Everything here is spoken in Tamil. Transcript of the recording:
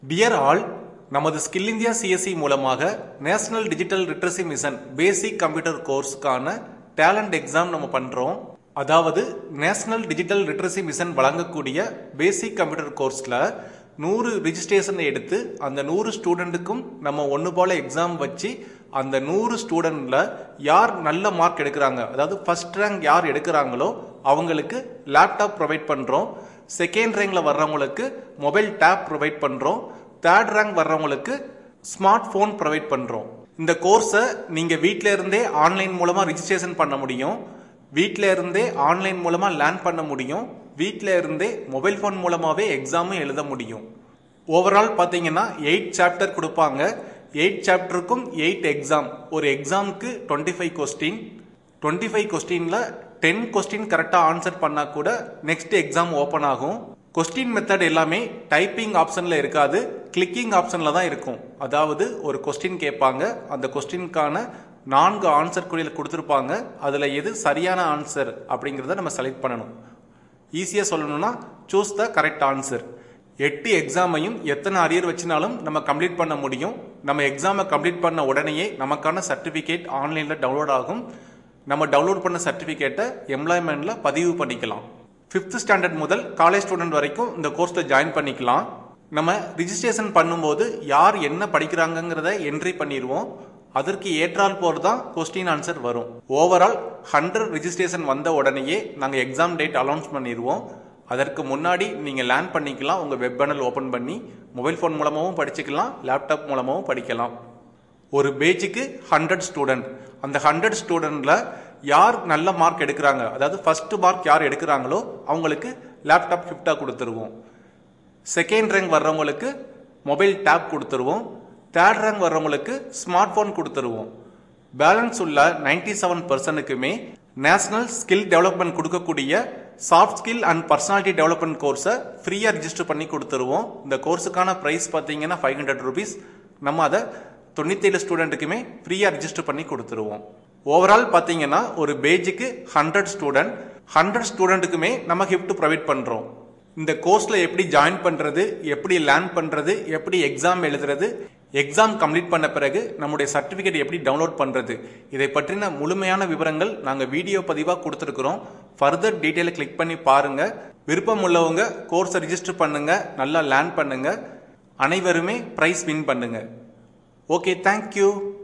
டியர் ஆல், நமது ஸ்கில் இந்தியா சிஎஸ்சி மூலமாக national digital literacy mission basic computer கோர்ஸுக்கான டேலண்ட் எக்ஸாம் நம்ம பண்ணுறோம். அதாவது நேஷனல் டிஜிட்டல் லிட்ரஸி மிஷன் வழங்கக்கூடிய பேசிக் கம்ப்யூட்டர் கோர்ஸில் 100 ரிஜிஸ்ட்ரேஷன் எடுத்து அந்த 100 ஸ்டூடெண்ட்டுக்கும் நம்ம ஒன்று போல் எக்ஸாம் வச்சு அந்த 100 ஸ்டூடெண்ட்டில் யார் நல்ல மார்க் எடுக்கிறாங்க, அதாவது ஃபர்ஸ்ட் ரேங்க் யார் எடுக்கிறாங்களோ அவங்களுக்கு லேப்டாப் ப்ரொவைட் பண்ணுறோம். செகண்ட் ரேங்கில் வர்றவங்களுக்கு மொபைல் டேப் ப்ரொவைட் பண்ணுறோம். தேர்ட் ரேங்க் வர்றவங்களுக்கு ஸ்மார்ட் ஃபோன் ப்ரொவைட் பண்ணுறோம். இந்த கோர்ஸை நீங்கள் வீட்டில் இருந்தே ஆன்லைன் மூலமாக ரிஜிஸ்ட்ரேஷன் பண்ண முடியும், வீட்டில் இருந்தே ஆன்லைன் மூலமாக லேர்ன் பண்ண முடியும், வீட்டில் இருந்தே மொபைல் ஃபோன் மூலமாகவே எக்ஸாமும் எழுத முடியும். ஓவரால் பார்த்தீங்கன்னா 8 சாப்டர் கொடுப்பாங்க. 8 சாப்டருக்கும் 8 எக்ஸாம். ஒரு எக்ஸாமுக்கு 25 கொஸ்டின். 25 கொஸ்டினில் 10 கொஸ்டின் கரெக்டாக ஆன்சர் பண்ணால் கூட நெக்ஸ்ட் எக்ஸாம் ஓப்பன் ஆகும். கொஸ்டின் மெத்தட் எல்லாமே டைப்பிங் ஆப்ஷனில் இருக்காது, கிளிக்கிங் ஆப்ஷனில் தான் இருக்கும். அதாவது ஒரு கொஸ்டின் கேட்பாங்க, அந்த கொஸ்டினுக்கான 4 ஆன்சர் குறியில் கொடுத்துருப்பாங்க. அதில் எது சரியான ஆன்சர் அப்படிங்கிறத நம்ம செலக்ட் பண்ணணும். ஈஸியாக சொல்லணும்னா சூஸ் த கரெக்ட் ஆன்சர். 8 எக்ஸாமையும் எத்தனை அரியர் வச்சினாலும் நம்ம கம்ப்ளீட் பண்ண முடியும். நம்ம எக்ஸாமை கம்ப்ளீட் பண்ண உடனேயே நமக்கான சர்டிஃபிகேட் ஆன்லைனில் டவுன்லோட் ஆகும். நம்ம டவுன்லோட் பண்ண சர்டிஃபிகேட்டை எம்ப்ளாய்மெண்ட்டில் பதிவு பண்ணிக்கலாம். 5th ஸ்டாண்டர்ட் முதல் காலேஜ் ஸ்டூடெண்ட் வரைக்கும் இந்த கோர்ஸில் ஜாயின் பண்ணிக்கலாம். நம்ம ரிஜிஸ்ட்ரேஷன் பண்ணும்போது யார் என்ன படிக்கிறாங்கிறத என்ட்ரி பண்ணிடுவோம். அதற்கு ஏற்றால் போர் தான் கொஸ்டின் ஆன்சர் வரும். ஓவரால் 100 ரிஜிஸ்ட்ரேஷன் வந்த உடனேயே நாங்கள் எக்ஸாம் டேட் அனௌன்ஸ் பண்ணிடுவோம். அதற்கு முன்னாடி நீங்கள் லேர்ன் பண்ணிக்கலாம். உங்கள் வெப் பேனல் ஓப்பன் பண்ணி மொபைல் ஃபோன் மூலமாகவும் படிச்சுக்கலாம், லேப்டாப் மூலமாகவும் படிக்கலாம். ஒரு பேட்சுக்கு 100 ஸ்டூடெண்ட். அந்த 100 ஸ்டூடெண்ட்டில் யார் நல்ல மார்க் எடுக்கிறாங்க, அதாவது ஃபர்ஸ்ட் மார்க் யார் எடுக்கிறாங்களோ அவங்களுக்கு லேப்டாப் கிஃப்டாக கொடுத்துருவோம். செகண்ட் ரேங்க் வர்றவங்களுக்கு மொபைல் டேப் கொடுத்துருவோம். தேர்ட் ரேங்க் வர்றவங்களுக்கு ஸ்மார்ட் ஃபோன் கொடுத்துருவோம். பேலன்ஸ் உள்ள 97%க்குமே நேஷனல் ஸ்கில் டெவலப்மெண்ட் கொடுக்கக்கூடிய soft skill and personality development கோர்ஸை ஃப்ரீயாக ரிஜிஸ்டர் பண்ணி கொடுத்துருவோம். இந்த கோர்ஸுக்கான ப்ரைஸ் பார்த்தீங்கன்னா 500 rupees. நம்ம அதை 97 ஸ்டூடெண்ட்டுக்குமே ஃப்ரீயாக ரிஜிஸ்டர் பண்ணி கொடுத்துருவோம். ஓவரால் பார்த்தீங்கன்னா ஒரு பேஜுக்கு 100 ஸ்டூடெண்ட். 100 ஸ்டூடெண்ட்டுக்குமே நம்ம கிஃப்ட் ப்ரொவைட் பண்ணுறோம். இந்த கோர்ஸில் எப்படி ஜாயின் பண்ணுறது, எப்படி லேர்ன் பண்ணுறது, எப்படி எக்ஸாம் எழுதுறது, எக்ஸாம் கம்ப்ளீட் பண்ண பிறகு நம்முடைய சர்டிஃபிகேட் எப்படி டவுன்லோட் பண்ணுறது, இதை பற்றின முழுமையான விவரங்கள் நாங்கள் வீடியோ பதிவாக கொடுத்துருக்குறோம். ஃபர்தர் டீட்டெயிலை கிளிக் பண்ணி பாருங்கள். விருப்பம் உள்ளவங்க கோர்ஸை ரிஜிஸ்டர் பண்ணுங்கள், நல்லா லேர்ன் பண்ணுங்கள். அனைவருமே ப்ரைஸ் வின் பண்ணுங்கள். Okay, thank you.